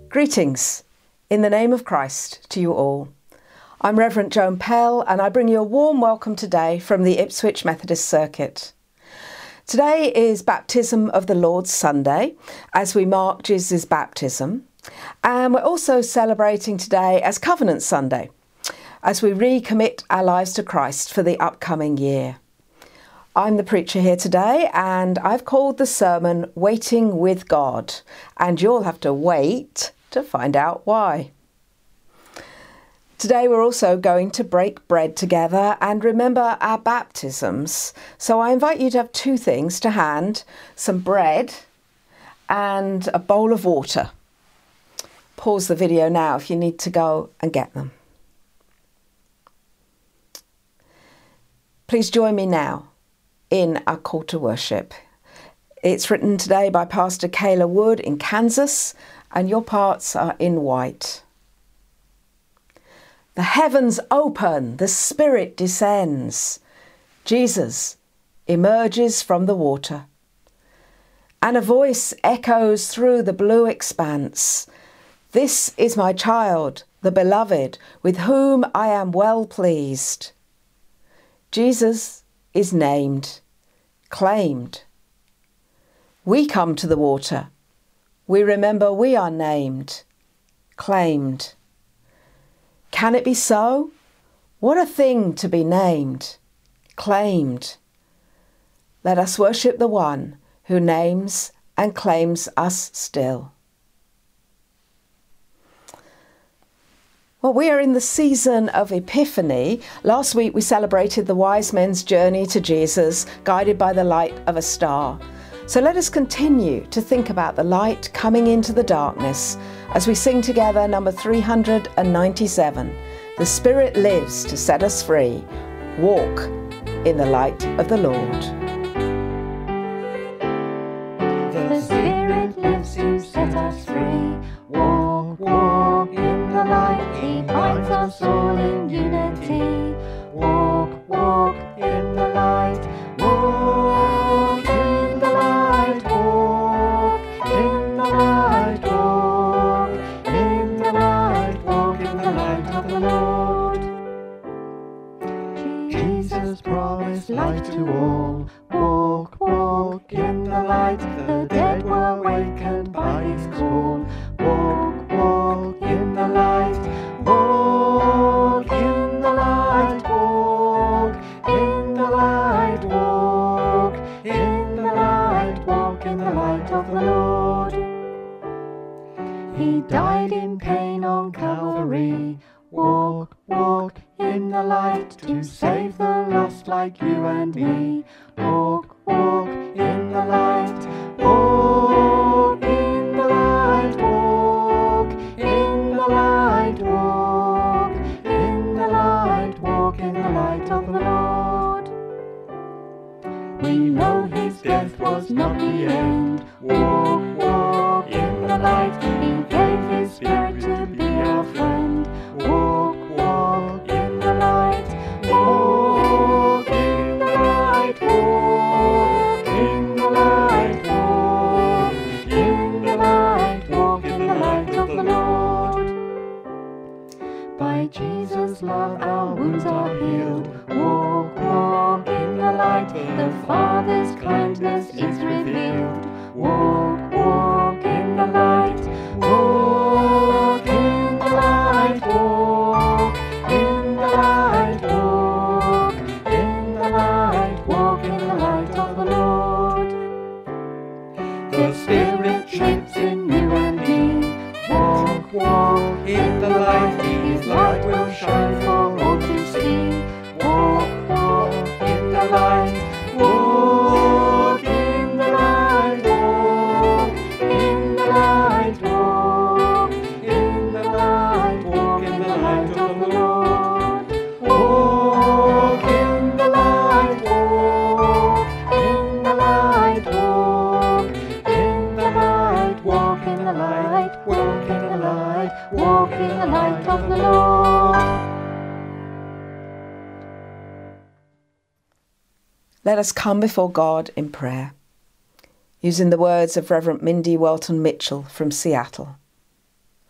Greetings in the name of Christ to you all. I'm Reverend Joan Pell and I bring you a warm welcome today from the Ipswich Methodist Circuit. Today is Baptism of the Lord's Sunday as we mark Jesus' baptism, and we're also celebrating today as Covenant Sunday as we recommit our lives to Christ for the upcoming year. I'm the preacher here today and I've called the sermon Waiting with God, and you'll have to wait to find out why. Today we're also going to break bread together and remember our baptisms. So I invite you to have two things to hand, some bread and a bowl of water. Pause the video now if you need to go and get them. Please join me now in our call to worship. It's written today by Pastor Kayla Wood in Kansas, and your parts are in white. The heavens open, the Spirit descends. Jesus emerges from the water, and a voice echoes through the blue expanse. This is my child, the beloved, with whom I am well pleased. Jesus is named, claimed. We come to the water. We remember we are named, claimed. Can it be so? What a thing to be named, claimed. Let us worship the one who names and claims us still. Well, we are in the season of Epiphany. Last week we celebrated the wise men's journey to Jesus, guided by the light of a star. So let us continue to think about the light coming into the darkness as we sing together number 397. The Spirit lives to set us free. Walk in the light of the Lord. The Spirit lives to set us free. Walk, walk in the light. He binds us all in unity. Walk, walk in the light. Walk in the light. Walk in the light. Walk in the light. Walk in the light of the Lord. Jesus promised life to all. Walk, walk in the light. The dead were awakened by his call. Walk, walk in the light. Walk in the light. Walk in the light. Walk in the light. Walk in the light of the Lord. He died in pain on Calvary. Walk, walk in the light to save the lost like you and me. Walk, walk in the light. Walk in the light. Walk in the light. Walk in the light. Walk in the light of the Lord. We know his death was not the end. Walk, walk in the light. He gave his Spirit to be our friend. Walk, walk in the light. Walk in the light. Walk in the light. Walk in the light. Walk in the light of the Lord. By Jesus' love our wounds are healed. Walk, walk in the light. The Father's kindness is revealed. Walk, walk in the light. Walk in the light. Walk in the light. Walk in the light. Walk in the light of the Lord. The Spirit lives in you and me. Walk, walk in the light. His light will shine for all to see. Walk, walk in the light. Walk in the light. Walk in the light. Walk in the light. Walk in the light of the Lord. Walk in the light. Walk in the light. Walk in the light. Walk in the light. Walk in the light. Walk in the light of the Lord. Let us come before God in prayer, using the words of Reverend Mindy Welton Mitchell from Seattle.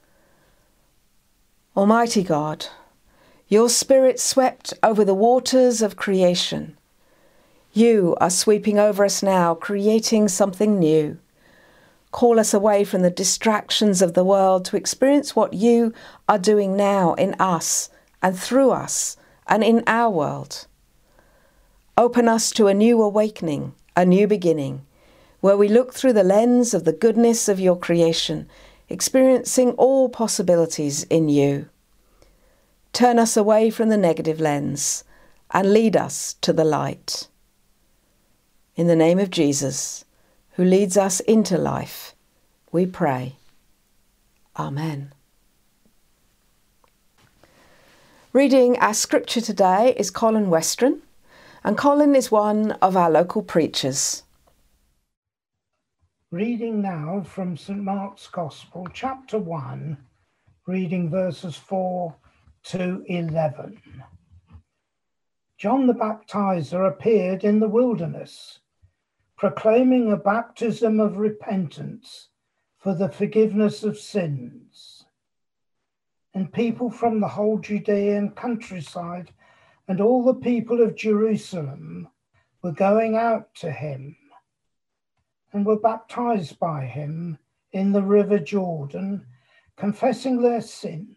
Almighty God, your Spirit swept over the waters of creation. You are sweeping over us now, creating something new. Call us away from the distractions of the world to experience what you are doing now in us and through us and in our world. Open us to a new awakening, a new beginning, where we look through the lens of the goodness of your creation, experiencing all possibilities in you. Turn us away from the negative lens and lead us to the light. In the name of Jesus, who leads us into life, we pray. Amen. Reading our scripture today is Colin Westron, and Colin is one of our local preachers. Reading now from St. Mark's Gospel, chapter 1, reading verses 4 to 11. John the Baptizer appeared in the wilderness, proclaiming a baptism of repentance for the forgiveness of sins. And people from the whole Judean countryside and all the people of Jerusalem were going out to him and were baptized by him in the river Jordan, confessing their sins.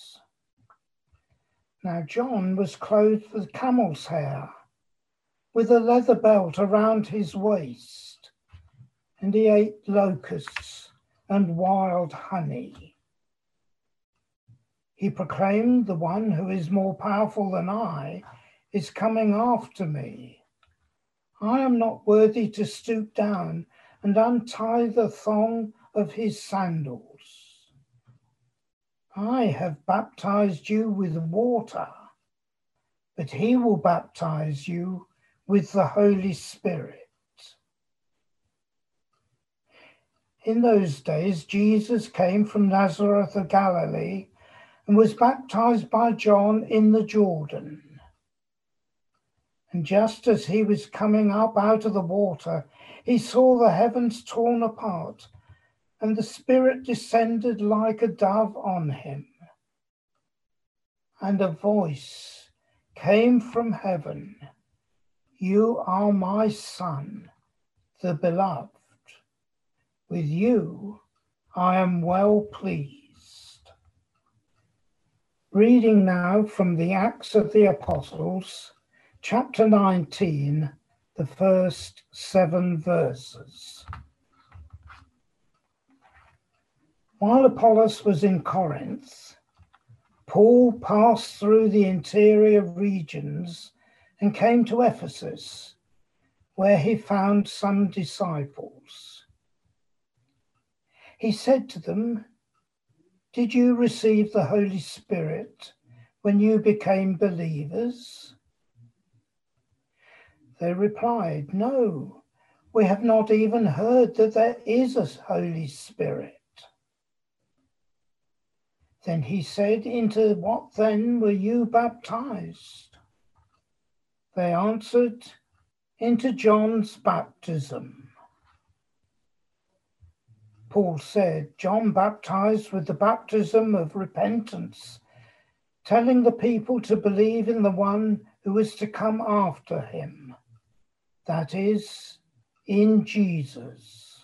Now John was clothed with camel's hair, with a leather belt around his waist, and he ate locusts and wild honey. He proclaimed, "The one who is more powerful than I is coming after me. I am not worthy to stoop down and untie the thong of his sandals. I have baptized you with water, but he will baptize you with the Holy Spirit." In those days, Jesus came from Nazareth of Galilee and was baptized by John in the Jordan. And just as he was coming up out of the water, he saw the heavens torn apart, and the Spirit descended like a dove on him. And a voice came from heaven, "You are my Son, the Beloved. With you I am well pleased." Reading now from the Acts of the Apostles, chapter 19, the first 7 verses. While Apollos was in Corinth, Paul passed through the interior regions and came to Ephesus, where he found some disciples. He said to them, "Did you receive the Holy Spirit when you became believers?" They replied, "No, we have not even heard that there is a Holy Spirit." Then he said, "Into what then were you baptized?" They answered, "Into John's baptism." Paul said, "John baptized with the baptism of repentance, telling the people to believe in the one who is to come after him, that is, in Jesus."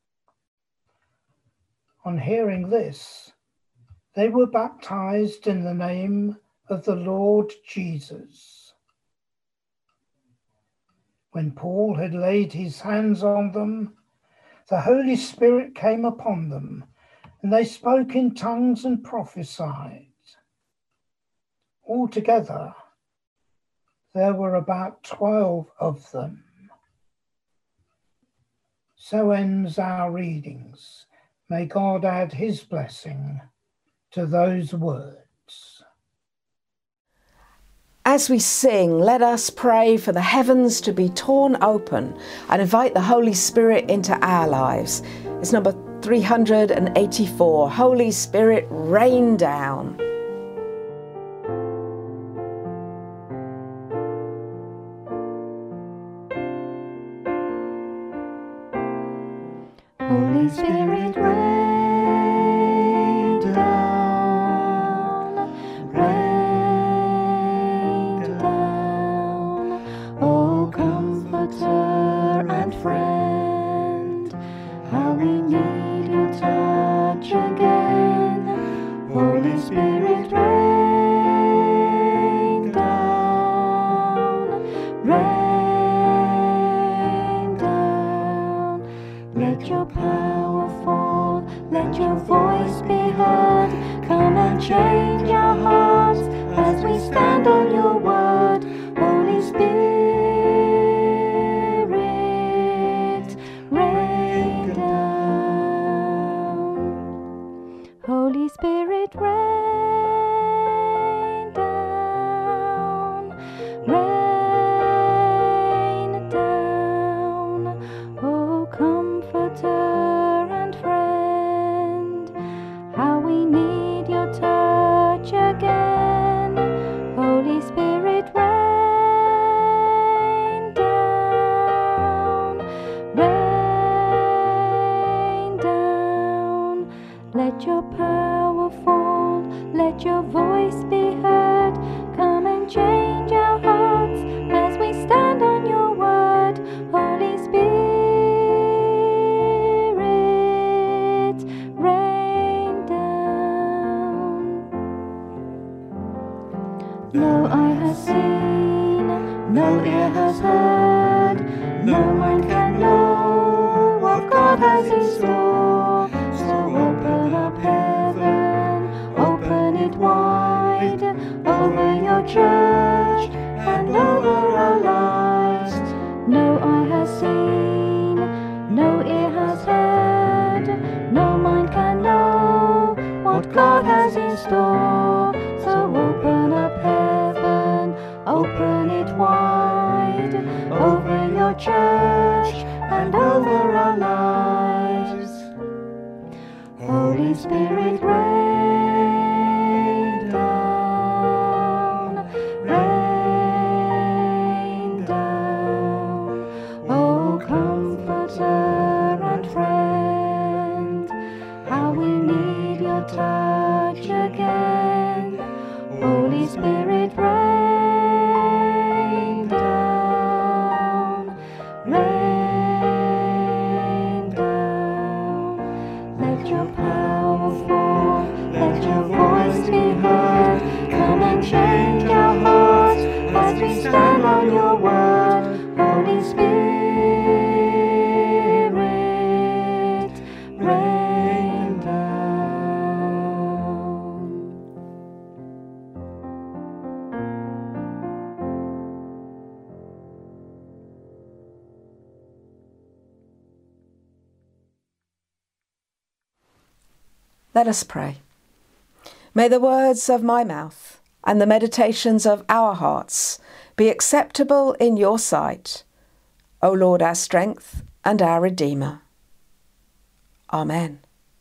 On hearing this, they were baptized in the name of the Lord Jesus. When Paul had laid his hands on them, the Holy Spirit came upon them, and they spoke in tongues and prophesied. Altogether, there were about 12 of them. So ends our readings. May God add his blessing to those words. As we sing, let us pray for the heavens to be torn open and invite the Holy Spirit into our lives. It's number 384. Holy Spirit, rain down. Holy Spirit, rain down. we need your touch again. Holy Spirit, rain down, rain down. Let your power fall, let your voice be heard. Come and change our hearts as we stand on your word. Holy Spirit, rain down. Holy Spirit, rain down, rain down. Oh, comforter and friend, how we need your touch again. Holy Spirit, rain down, rain down. Let your power fall, let your voice be heard. Come and change our hearts as we stand on your word. Holy Spirit, rain down. No eye has seen, no ear has heard, no mind can know what God has in store. So open up heaven, open it wide, over your church and over our lives. No eye has seen, no ear has heard, no mind can know what God has in store. So open up heaven, open it wide, over your church and over our lives. Holy Spirit, rain down, rain down. Oh, comforter and friend, how we need your touch again. Holy Spirit, rain down, rain down. Let your power fall, let your voice be heard. Come and change our hearts as we stand on your word. Holy Spirit, rain down. Let us pray. May the words of my mouth and the meditations of our hearts be acceptable in your sight, O Lord, our strength and our Redeemer. Amen.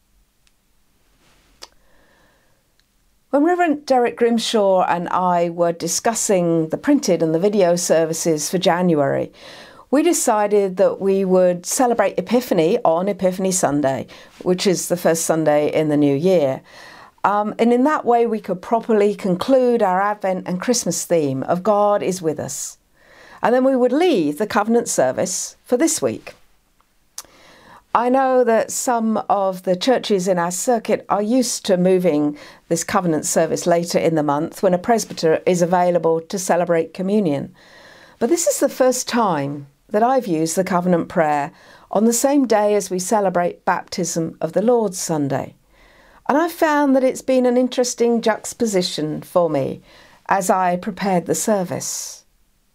When Reverend Derek Grimshaw and I were discussing the printed and the video services for January, we decided that we would celebrate Epiphany on Epiphany Sunday, which is the first Sunday in the new year. And in that way, we could properly conclude our Advent and Christmas theme of God is with us. And then we would leave the covenant service for this week. I know that some of the churches in our circuit are used to moving this covenant service later in the month when a presbyter is available to celebrate communion. But this is the first time that I've used the covenant prayer on the same day as we celebrate baptism of the Lord's Sunday. And I found that it's been an interesting juxtaposition for me as I prepared the service.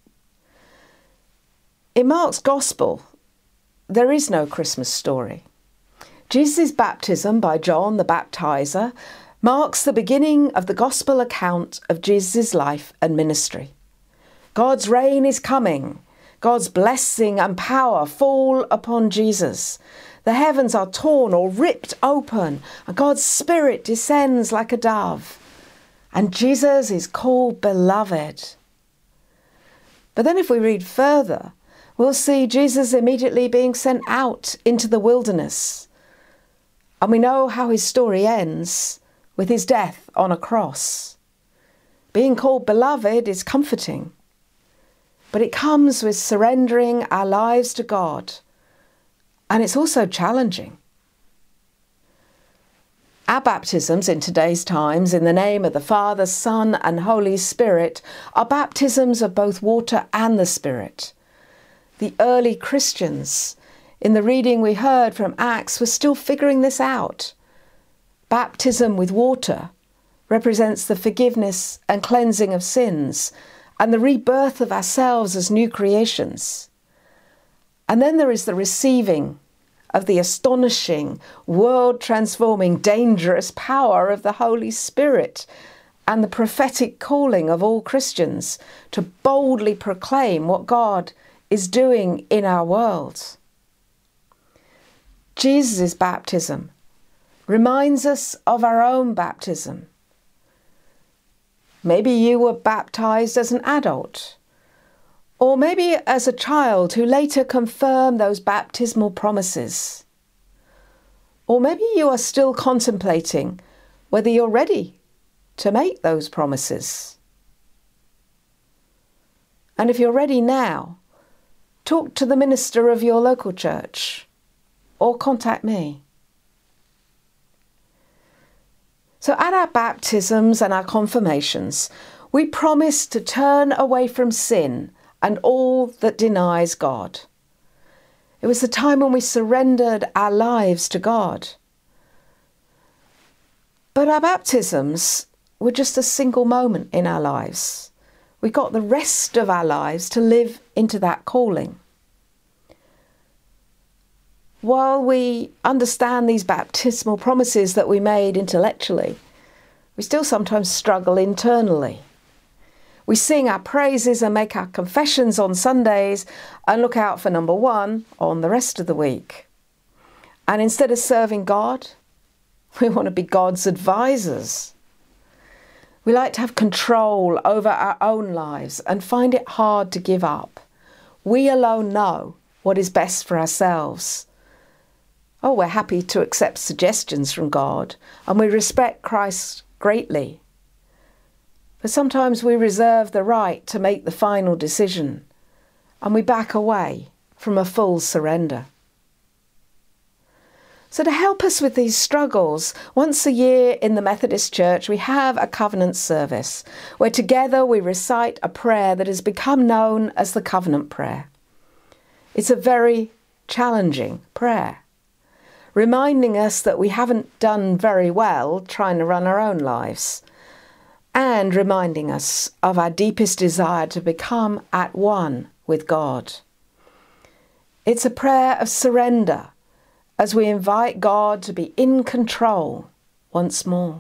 In Mark's Gospel, there is no Christmas story. Jesus' baptism by John the Baptizer marks the beginning of the Gospel account of Jesus' life and ministry. God's reign is coming. God's blessing and power fall upon Jesus. The heavens are torn or ripped open, and God's Spirit descends like a dove. And Jesus is called beloved. But then if we read further, we'll see Jesus immediately being sent out into the wilderness. And we know how his story ends with his death on a cross. Being called beloved is comforting, but it comes with surrendering our lives to God. And it's also challenging. Our baptisms in today's times, in the name of the Father, Son and Holy Spirit, are baptisms of both water and the Spirit. The early Christians, in the reading we heard from Acts, were still figuring this out. Baptism with water represents the forgiveness and cleansing of sins and the rebirth of ourselves as new creations. And then there is the receiving of the astonishing, world-transforming, dangerous power of the Holy Spirit and the prophetic calling of all Christians to boldly proclaim what God is doing in our world. Jesus' baptism reminds us of our own baptism. Maybe you were baptized as an adult, or maybe as a child who later confirmed those baptismal promises. Or maybe you are still contemplating whether you're ready to make those promises. And if you're ready now, talk to the minister of your local church or contact me. So at our baptisms and our confirmations, we promise to turn away from sin and all that denies God. It was the time when we surrendered our lives to God. But our baptisms were just a single moment in our lives. We got the rest of our lives to live into that calling. While we understand these baptismal promises that we made intellectually, we still sometimes struggle internally. We sing our praises and make our confessions on Sundays and look out for number one on the rest of the week. And instead of serving God, we want to be God's advisors. We like to have control over our own lives and find it hard to give up. We alone know what is best for ourselves. Oh, we're happy to accept suggestions from God, and we respect Christ greatly. But sometimes we reserve the right to make the final decision, and we back away from a full surrender. So to help us with these struggles, once a year in the Methodist Church, we have a covenant service where together we recite a prayer that has become known as the Covenant Prayer. It's a very challenging prayer, reminding us that we haven't done very well trying to run our own lives, and reminding us of our deepest desire to become at one with God. It's a prayer of surrender as we invite God to be in control once more.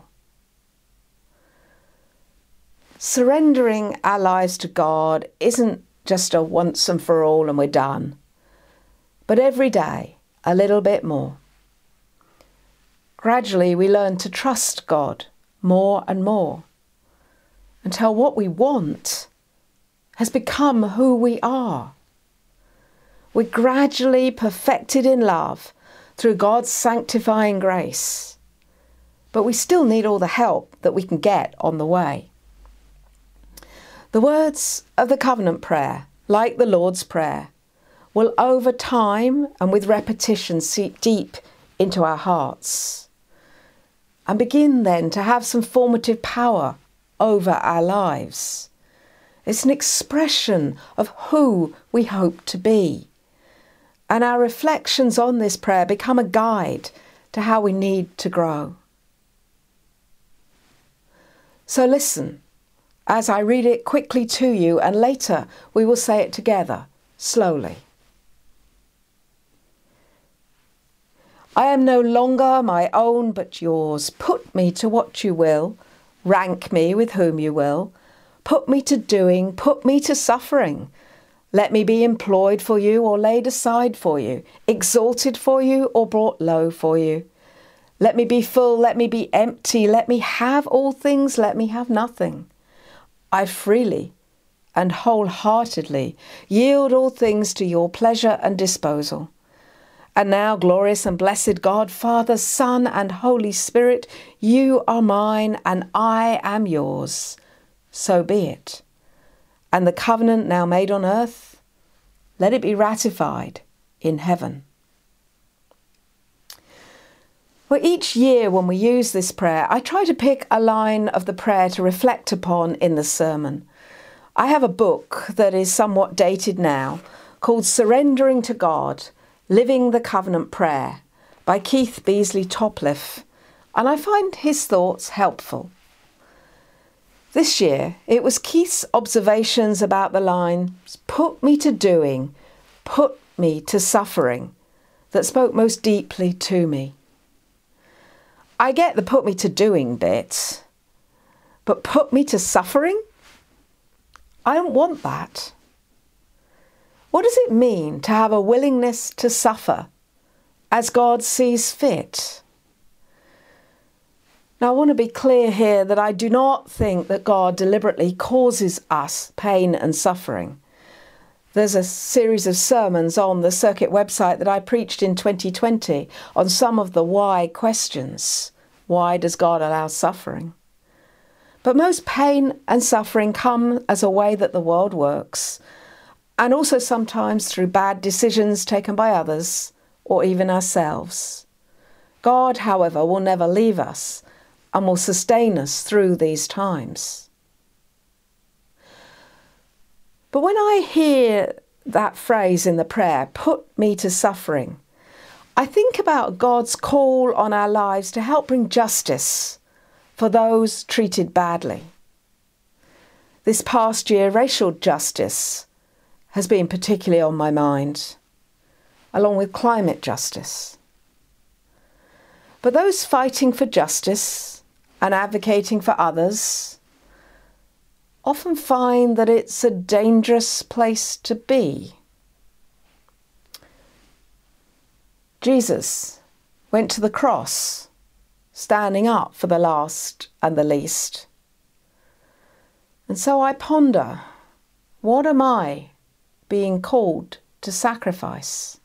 Surrendering our lives to God isn't just a once and for all and we're done, but every day a little bit more. Gradually we learn to trust God more and more, until what we want has become who we are. We're gradually perfected in love through God's sanctifying grace, but we still need all the help that we can get on the way. The words of the covenant prayer, like the Lord's Prayer, will over time and with repetition seep deep into our hearts and begin then to have some formative power over our lives. It's an expression of who we hope to be. And our reflections on this prayer become a guide to how we need to grow. So listen as I read it quickly to you, and later we will say it together, slowly. I am no longer my own but yours. Put me to what you will. Rank me with whom you will. Put me to doing, put me to suffering. Let me be employed for you or laid aside for you, exalted for you or brought low for you. Let me be full, let me be empty, let me have all things, let me have nothing. I freely and wholeheartedly yield all things to your pleasure and disposal. And now, glorious and blessed God, Father, Son, and Holy Spirit, you are mine and I am yours. So be it. And the covenant now made on earth, let it be ratified in heaven. Well, each year when we use this prayer, I try to pick a line of the prayer to reflect upon in the sermon. I have a book that is somewhat dated now called Surrendering to God, Living the Covenant Prayer by Keith Beasley Topliff, and I find his thoughts helpful. This year, it was Keith's observations about the lines, "Put me to doing, put me to suffering," that spoke most deeply to me. I get the put me to doing bit, but put me to suffering? I don't want that. What does it mean to have a willingness to suffer as God sees fit? Now, I want to be clear here that I do not think that God deliberately causes us pain and suffering. There's a series of sermons on the Circuit website that I preached in 2020 on some of the why questions. Why does God allow suffering? But most pain and suffering come as a way that the world works, and also sometimes through bad decisions taken by others or even ourselves. God, however, will never leave us and will sustain us through these times. But when I hear that phrase in the prayer, "Put me to suffering," I think about God's call on our lives to help bring justice for those treated badly. This past year, racial justice has been particularly on my mind, along with climate justice. But those fighting for justice and advocating for others often find that it's a dangerous place to be. Jesus went to the cross, standing up for the last and the least. And so I ponder, what am I being called to sacrifice?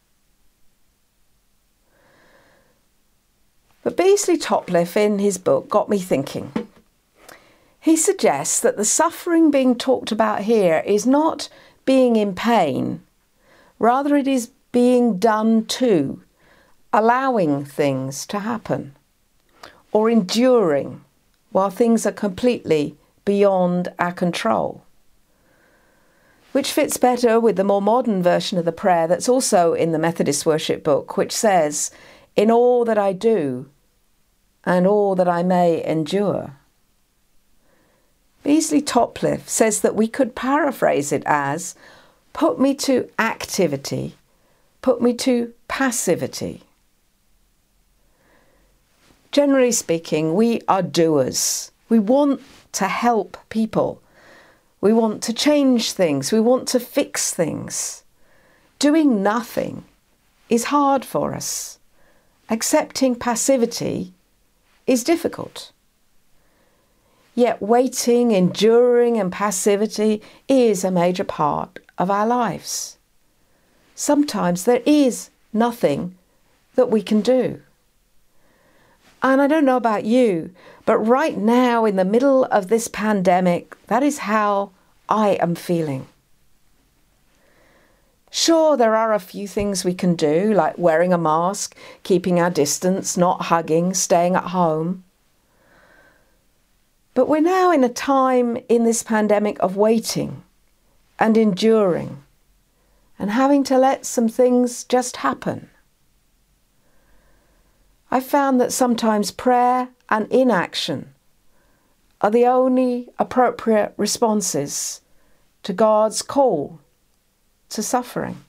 But Beasley Topliff in his book got me thinking. He suggests that the suffering being talked about here is not being in pain, rather it is being done to, allowing things to happen, or enduring while things are completely beyond our control. Which fits better with the more modern version of the prayer that's also in the Methodist Worship Book, which says, "In all that I do and all that I may endure." Beasley Topliff says that we could paraphrase it as, "Put me to activity, put me to passivity." Generally speaking, we are doers. We want to help people. We want to change things. We want to fix things. Doing nothing is hard for us. Accepting passivity is difficult. Yet waiting, enduring and passivity is a major part of our lives. Sometimes there is nothing that we can do. And I don't know about you, but right now in the middle of this pandemic, that is how I am feeling. Sure, there are a few things we can do, like wearing a mask, keeping our distance, not hugging, staying at home. But we're now in a time in this pandemic of waiting and enduring and having to let some things just happen. I found that sometimes prayer and inaction are the only appropriate responses to God's call to suffering.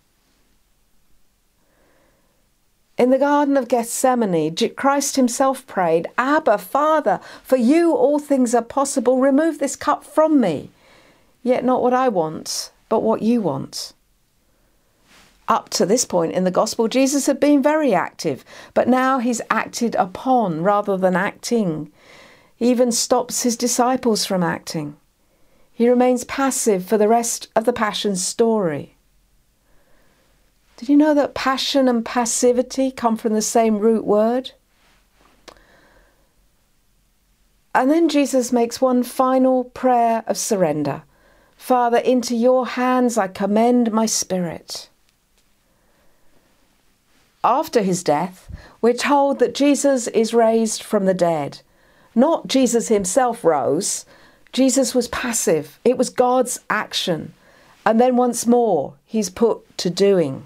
In the Garden of Gethsemane, Christ himself prayed, "Abba, Father, for you all things are possible. Remove this cup from me. Yet not what I want, but what you want." Up to this point in the Gospel, Jesus had been very active, but now he's acted upon rather than acting. He even stops his disciples from acting. He remains passive for the rest of the Passion story. Did you know that passion and passivity come from the same root word? And then Jesus makes one final prayer of surrender. "Father, into your hands I commend my spirit." after his death, we're told that Jesus is raised from the dead. Not Jesus himself rose. Jesus was passive. It was God's action. And then once more, he's put to doing.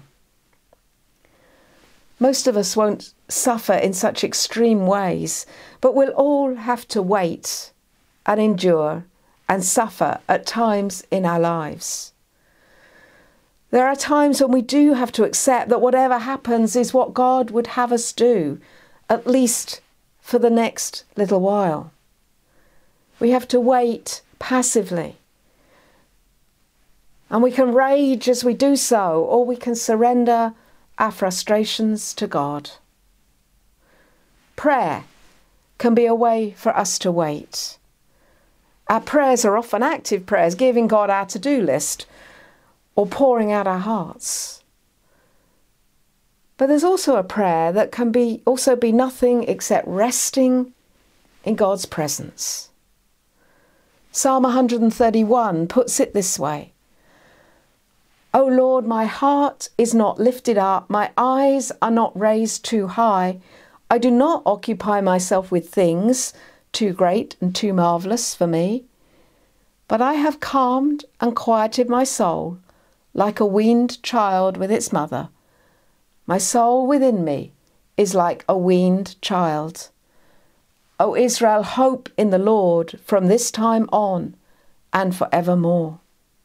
Most of us won't suffer in such extreme ways, but we'll all have to wait and endure and suffer at times in our lives. There are times when we do have to accept that whatever happens is what God would have us do, at least for the next little while. We have to wait passively. And we can rage as we do so, or we can surrender our frustrations to God. Prayer can be a way for us to wait. Our prayers are often active prayers, giving God our to-do list or pouring out our hearts. But there's also a prayer that can also be nothing except resting in God's presence. Psalm 131 puts it this way: O Lord, my heart is not lifted up, my eyes are not raised too high. I do not occupy myself with things too great and too marvellous for me, but I have calmed and quieted my soul like a weaned child with its mother. My soul within me is like a weaned child. O Israel, hope in the Lord from this time on and forevermore.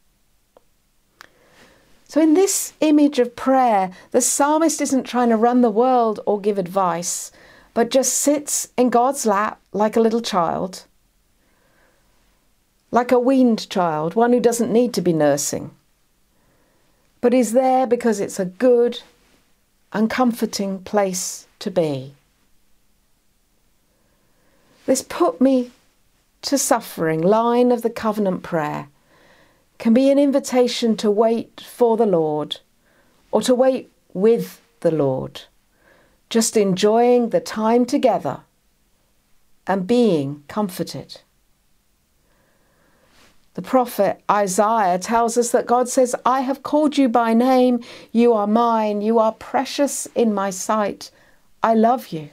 So in this image of prayer, the psalmist isn't trying to run the world or give advice, but just sits in God's lap like a little child, like a weaned child, one who doesn't need to be nursing, but is there because it's a good and comforting place to be. This put me to suffering line of the covenant prayer can be an invitation to wait for the Lord or to wait with the Lord, just enjoying the time together and being comforted. The prophet Isaiah tells us that God says, I have called you by name, you are mine, you are precious in my sight, I love you.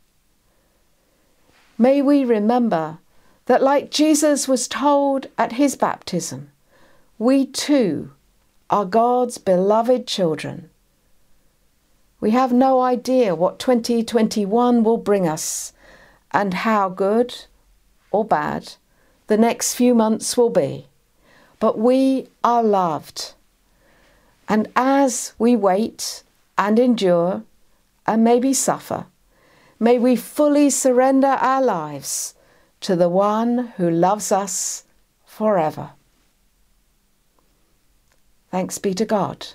May we remember that like Jesus was told at his baptism, we too are God's beloved children. We have no idea what 2021 will bring us and how good or bad the next few months will be, but we are loved. And as we wait and endure and maybe suffer, may we fully surrender our lives to the one who loves us forever. Thanks be to God.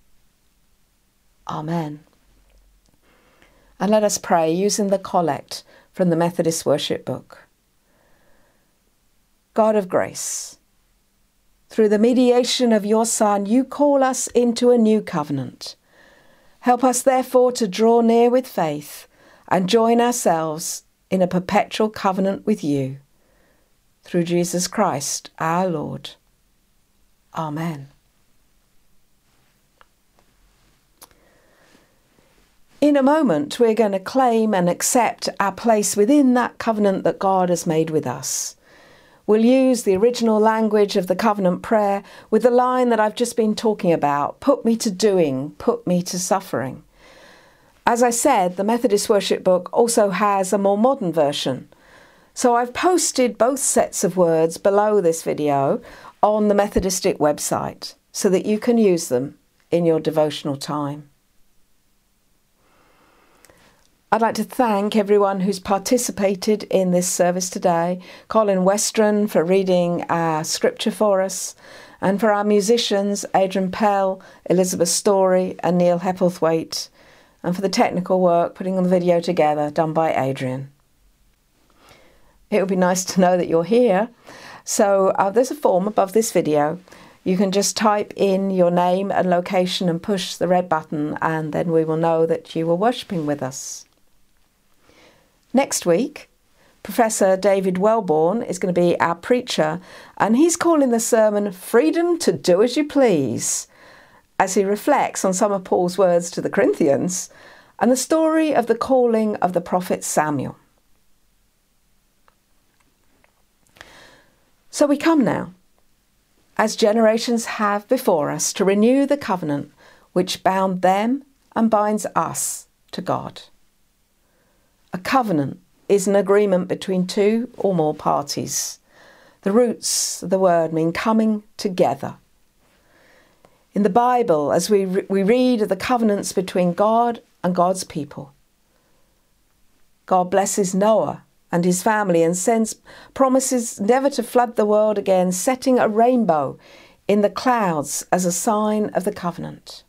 Amen. And let us pray using the collect from the Methodist Worship Book. God of grace, through the mediation of your Son, you call us into a new covenant. Help us therefore to draw near with faith and join ourselves in a perpetual covenant with you. Through Jesus Christ, our Lord. Amen. In a moment, we're going to claim and accept our place within that covenant that God has made with us. We'll use the original language of the covenant prayer with the line that I've just been talking about, put me to doing, put me to suffering. As I said, the Methodist Worship Book also has a more modern version. So I've posted both sets of words below this video on the Methodistic website so that you can use them in your devotional time. I'd like to thank everyone who's participated in this service today. Colin Westron for reading our scripture for us, and for our musicians, Adrian Pell, Elizabeth Story and Neil Hepplethwaite, and for the technical work putting the video together done by Adrian. It would be nice to know that you're here. So there's a form above this video. You can just type in your name and location and push the red button, and then we will know that you were worshipping with us. Next week, Professor David Wellborn is going to be our preacher, and he's calling the sermon Freedom to Do As You Please, as he reflects on some of Paul's words to the Corinthians and the story of the calling of the prophet Samuel. So we come now, as generations have before us, to renew the covenant which bound them and binds us to God. A covenant is an agreement between two or more parties. The roots of the word mean coming together. In the Bible, as we read of the covenants between God and God's people, God blesses Noah and his family and sends promises never to flood the world again, setting a rainbow in the clouds as a sign of the covenant.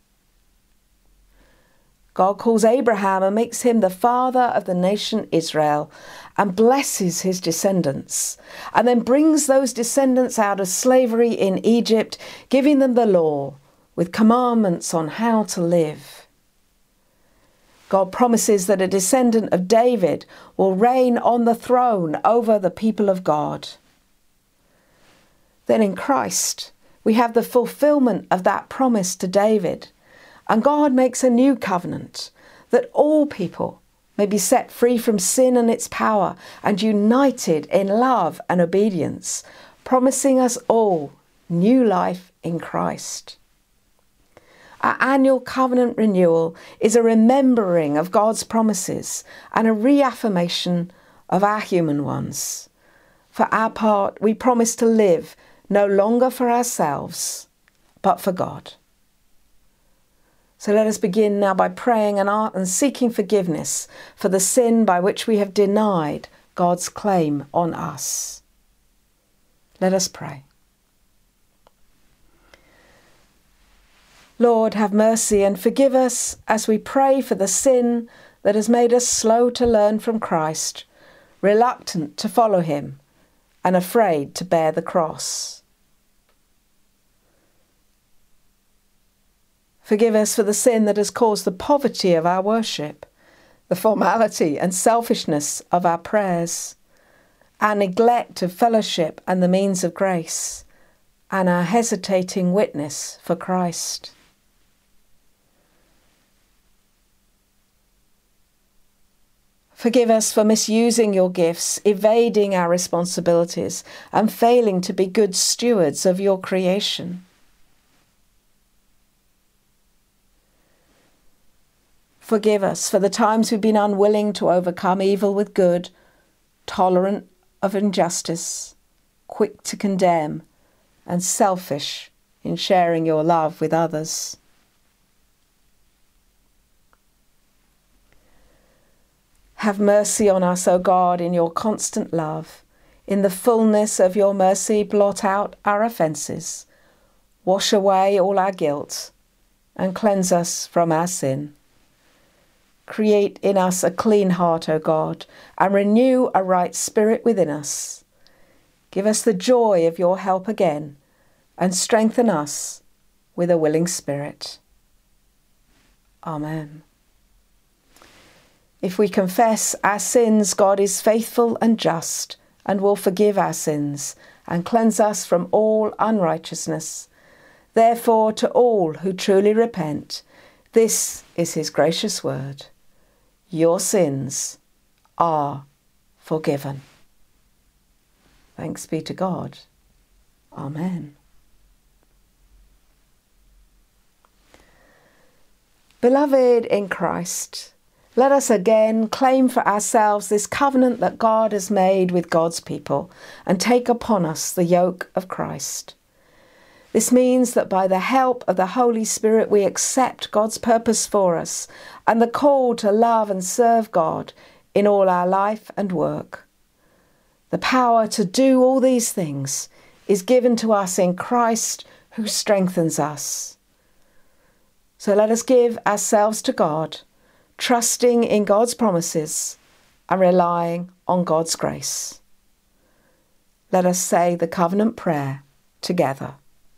God calls Abraham and makes him the father of the nation Israel and blesses his descendants, and then brings those descendants out of slavery in Egypt, giving them the law with commandments on how to live. God promises that a descendant of David will reign on the throne over the people of God. Then in Christ, we have the fulfillment of that promise to David, and God makes a new covenant that all people may be set free from sin and its power and united in love and obedience, promising us all new life in Christ. Our annual covenant renewal is a remembering of God's promises and a reaffirmation of our human ones. For our part, we promise to live no longer for ourselves, but for God. So let us begin now by praying and seeking forgiveness for the sin by which we have denied God's claim on us. Let us pray. Lord, have mercy and forgive us as we pray for the sin that has made us slow to learn from Christ, reluctant to follow him, and afraid to bear the cross. Forgive us for the sin that has caused the poverty of our worship, the formality and selfishness of our prayers, our neglect of fellowship and the means of grace, and our hesitating witness for Christ. Forgive us for misusing your gifts, evading our responsibilities, and failing to be good stewards of your creation. Forgive us for the times we've been unwilling to overcome evil with good, tolerant of injustice, quick to condemn, and selfish in sharing your love with others. Have mercy on us, O God, in your constant love. In the fullness of your mercy, blot out our offences, wash away all our guilt, and cleanse us from our sin. Create in us a clean heart, O God, and renew a right spirit within us. Give us the joy of your help again, and strengthen us with a willing spirit. Amen. If we confess our sins, God is faithful and just and will forgive our sins and cleanse us from all unrighteousness. Therefore, to all who truly repent, this is his gracious word. Your sins are forgiven. Thanks be to God. Amen. Beloved in Christ, let us again claim for ourselves this covenant that God has made with God's people and take upon us the yoke of Christ. This means that by the help of the Holy Spirit we accept God's purpose for us and the call to love and serve God in all our life and work. The power to do all these things is given to us in Christ who strengthens us. So let us give ourselves to God, trusting in God's promises and relying on God's grace. Let us say the covenant prayer together.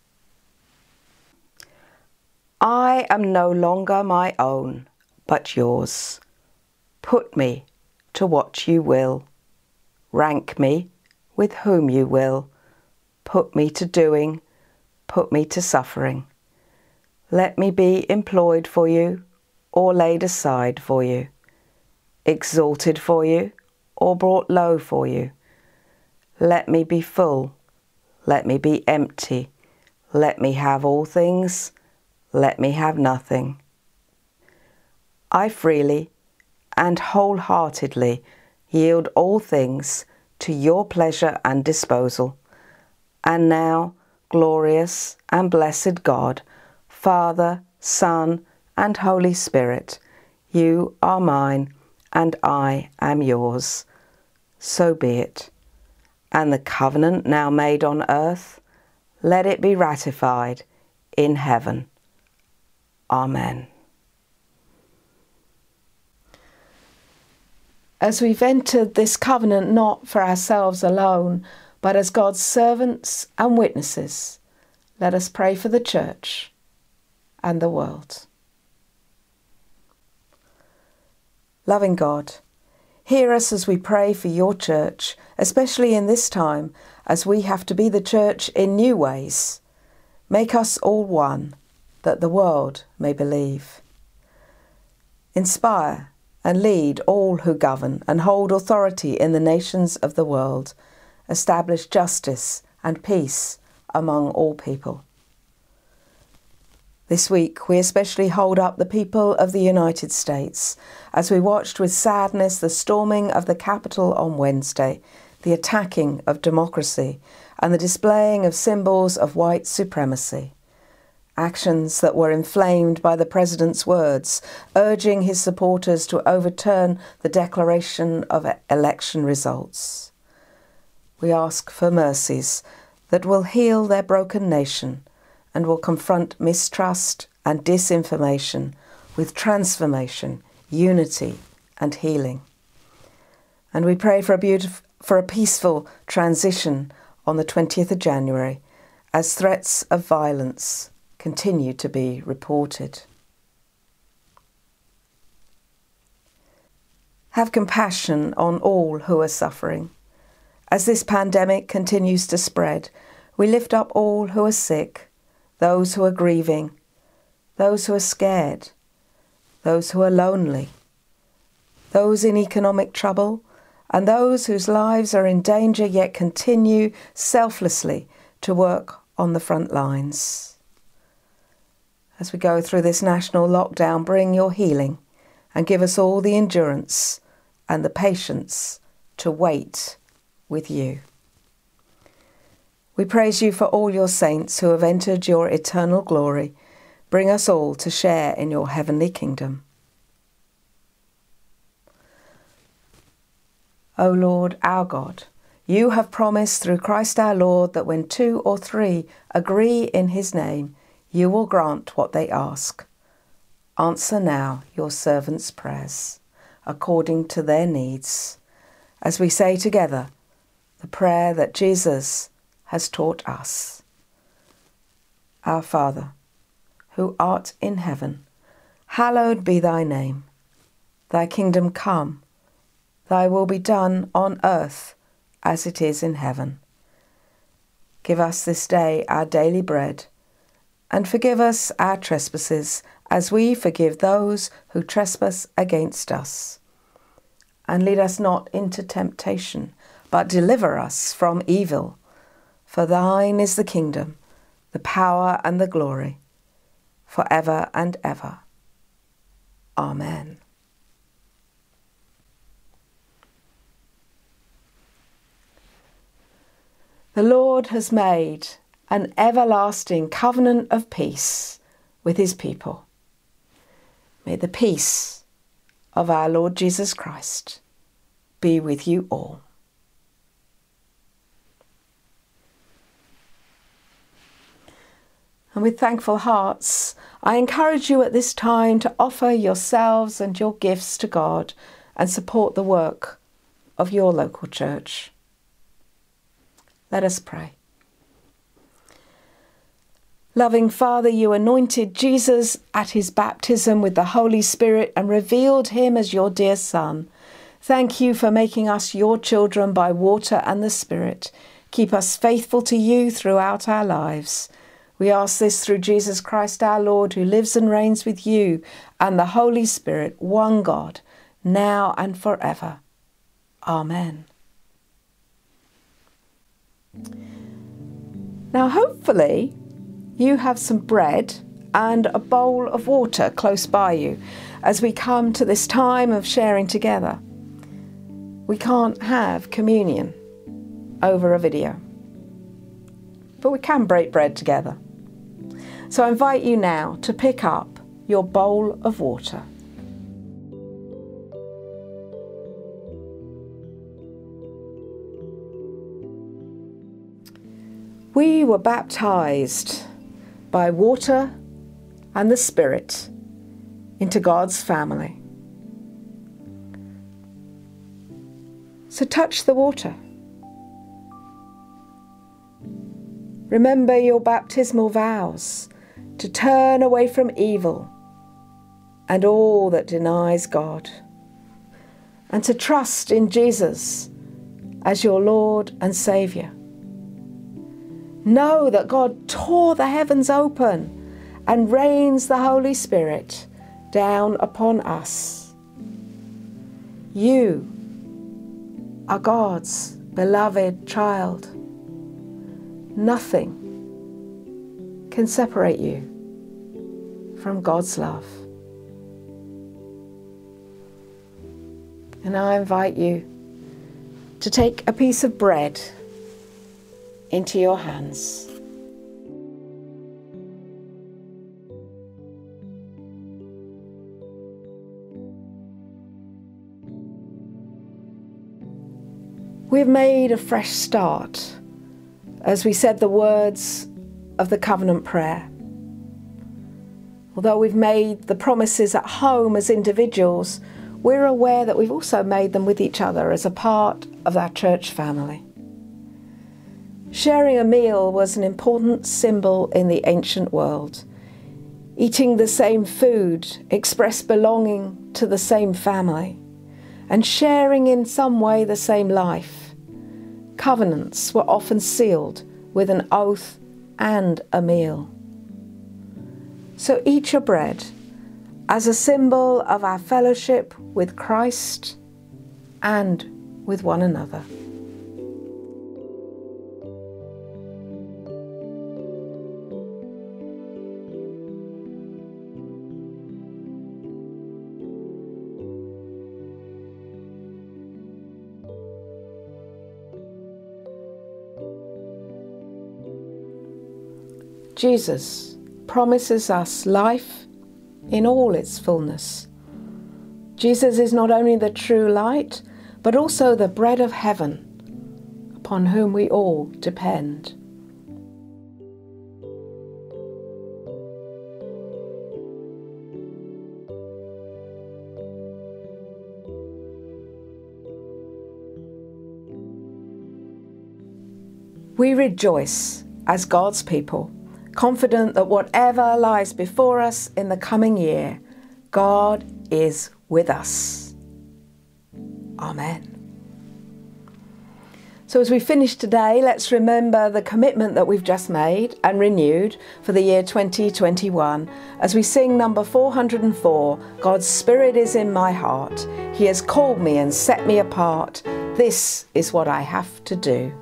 I am no longer my own, but yours. Put me to what you will. Rank me with whom you will. Put me to doing, put me to suffering. Let me be employed for you or laid aside for you, exalted for you, or brought low for you. Let me be full, let me be empty, let me have all things, let me have nothing. I freely and wholeheartedly yield all things to your pleasure and disposal. And now, glorious and blessed God, Father, Son, and Holy Spirit, you are mine, and I am yours. So be it. And the covenant now made on earth, let it be ratified in heaven. Amen. As we've entered this covenant not for ourselves alone, but as God's servants and witnesses, let us pray for the Church and the world. Loving God, hear us as we pray for your Church, especially in this time as we have to be the Church in new ways. Make us all one, that the world may believe. Inspire and lead all who govern and hold authority in the nations of the world. Establish justice and peace among all people. This week, we especially hold up the people of the United States as we watched with sadness the storming of the Capitol on Wednesday, the attacking of democracy, and the displaying of symbols of white supremacy. Actions that were inflamed by the President's words, urging his supporters to overturn the declaration of election results. We ask for mercies that will heal their broken nation and will confront mistrust and disinformation with transformation, unity and healing. And we pray for a peaceful transition on the 20th of January as threats of violence continue to be reported. Have compassion on all who are suffering. As this pandemic continues to spread, we lift up all who are sick, those who are grieving, those who are scared, those who are lonely, those in economic trouble, and those whose lives are in danger yet continue selflessly to work on the front lines. As we go through this national lockdown, bring your healing and give us all the endurance and the patience to wait with you. We praise you for all your saints who have entered your eternal glory. Bring us all to share in your heavenly kingdom. O Lord, our God, you have promised through Christ our Lord that when 2 or 3 agree in his name, you will grant what they ask. Answer now your servants' prayers, according to their needs, as we say together the prayer that Jesus has taught us. Our Father, who art in heaven, hallowed be thy name. Thy kingdom come, thy will be done on earth as it is in heaven. Give us this day our daily bread, and forgive us our trespasses as we forgive those who trespass against us. And lead us not into temptation, but deliver us from evil. For thine is the kingdom, the power and the glory, for ever and ever. Amen. The Lord has made an everlasting covenant of peace with his people. May the peace of our Lord Jesus Christ be with you all. And with thankful hearts, I encourage you at this time to offer yourselves and your gifts to God and support the work of your local church. Let us pray. Loving Father, you anointed Jesus at his baptism with the Holy Spirit and revealed him as your dear Son. Thank you for making us your children by water and the Spirit. Keep us faithful to you throughout our lives. We ask this through Jesus Christ our Lord, who lives and reigns with you and the Holy Spirit, one God, now and forever. Amen. Now, hopefully, you have some bread and a bowl of water close by you as we come to this time of sharing together. We can't have communion over a video, but we can break bread together. So I invite you now to pick up your bowl of water. We were baptized by water and the Spirit into God's family. So touch the water. Remember your baptismal vows to turn away from evil and all that denies God, and to trust in Jesus as your Lord and Saviour. Know that God tore the heavens open and rains the Holy Spirit down upon us. You are God's beloved child. Nothing can separate you from God's love. And I invite you to take a piece of bread into your hands. We've made a fresh start as we said the words of the covenant prayer. Although we've made the promises at home as individuals, we're aware that we've also made them with each other as a part of our church family. Sharing a meal was an important symbol in the ancient world. Eating the same food expressed belonging to the same family and sharing in some way the same life. Covenants were often sealed with an oath and a meal. So eat your bread as a symbol of our fellowship with Christ and with one another. Jesus promises us life in all its fullness. Jesus is not only the true light, but also the bread of heaven, upon whom we all depend. We rejoice as God's people, confident that whatever lies before us in the coming year, God is with us. Amen. So as we finish today, let's remember the commitment that we've just made and renewed for the year 2021 as we sing number 404, God's Spirit is in my heart. He has called me and set me apart. This is what I have to do.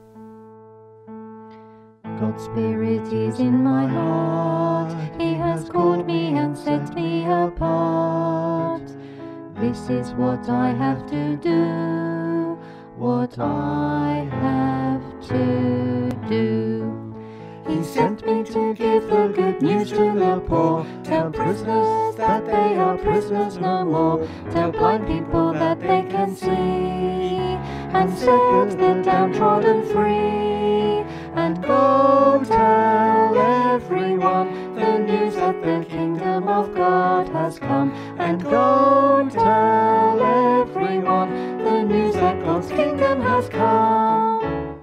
God's Spirit is in my heart. He has called me and set me apart. This is what I have to do, what I have to do. He sent me to give the good news to the poor, tell prisoners that they are prisoners no more, tell blind people that they can see, and set the downtrodden free. And go tell everyone the news that the kingdom of God has come. And go tell everyone the news that God's kingdom has come.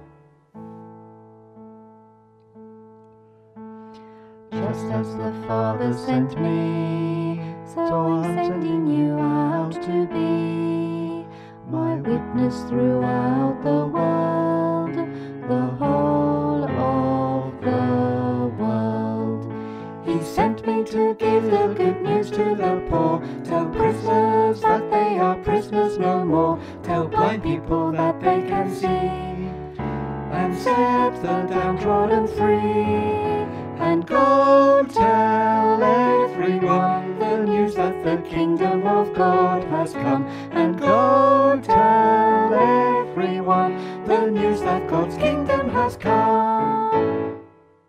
Just as the Father sent me, so I'm sending you out to be my witness throughout the world, the whole of the world. to give the good news to the poor. Tell prisoners that they are prisoners no more. Tell blind people that they can see. And set the downtrodden free. And go tell everyone the news that the kingdom of God has come. And go tell everyone the news that God's kingdom has come.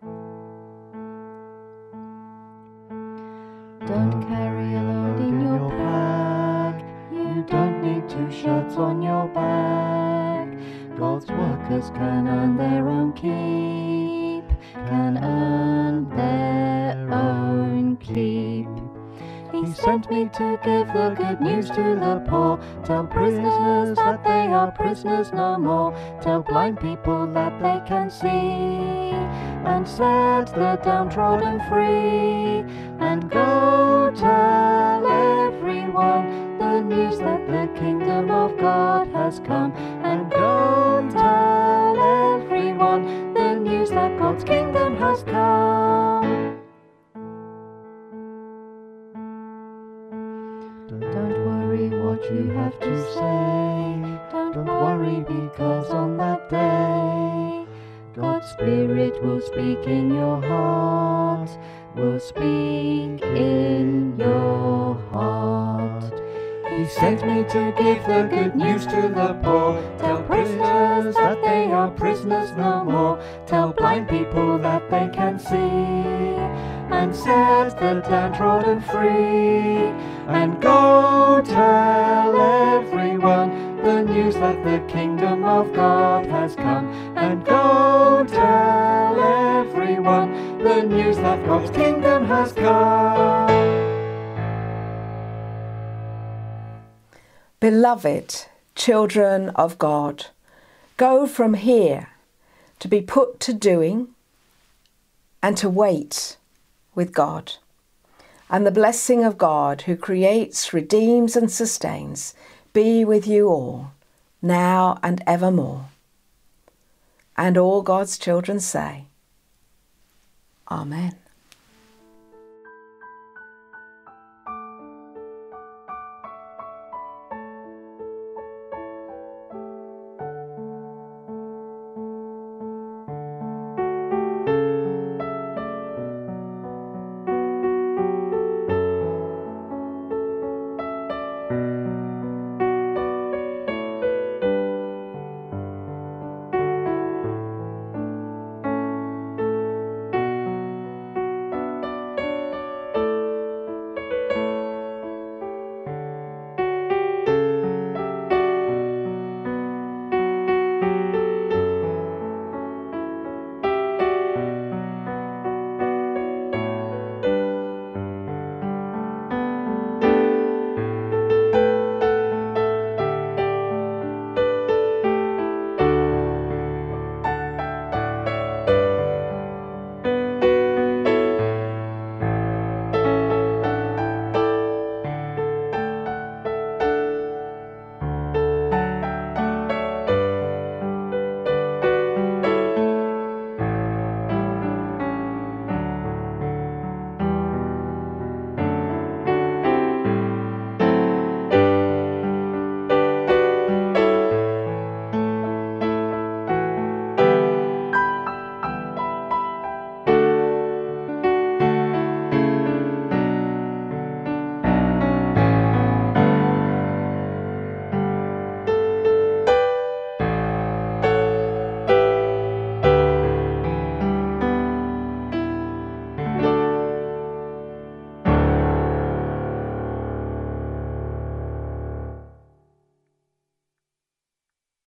Don't carry a load in your pack. You don't need 2 shirts on your back. God's workers can earn their own keep. Can earn their own keep. He sent me to give the good news to the poor. Tell prisoners that they are prisoners no more. Tell blind people that they can see. And set the downtrodden free. And go tell everyone the news that the kingdom of God has come. And go tell everyone the news that God's kingdom has come. Don't worry what you have to say. Don't worry because on that day God's Spirit will speak in your heart. Will speak in your heart. He sent me to give the good news to the poor. Tell prisoners that they are prisoners no more. Tell blind people that they can see. And set the downtrodden free. And go tell everyone the news that the kingdom of God has come. And go tell everyone the news that God's kingdom has come. Beloved children of God, go from here to be put to doing and to wait with God. And the blessing of God, who creates, redeems and sustains, be with you all, now and evermore. And all God's children say, Amen.